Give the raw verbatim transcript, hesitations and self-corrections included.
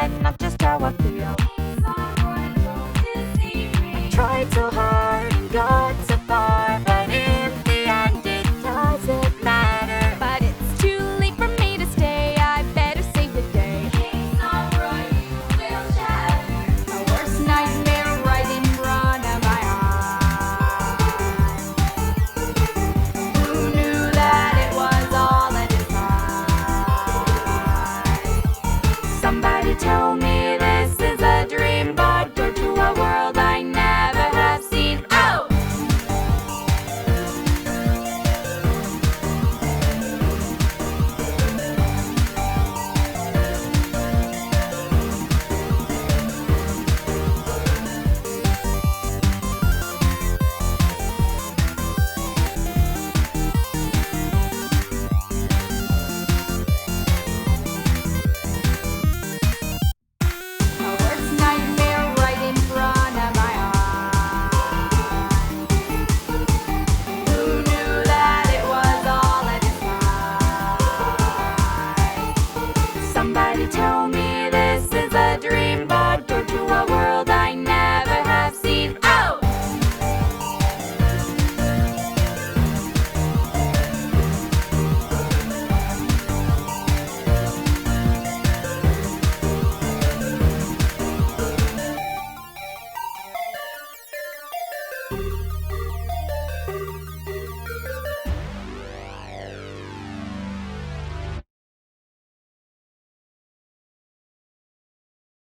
understand not just how I feel. I tried so hard and got so far, but in the end it doesn't matter. But it's too late for me to stay, I better save the day. My worst nightmare right in front of my eyes. Who knew that it was all a disguise? Somebody tell me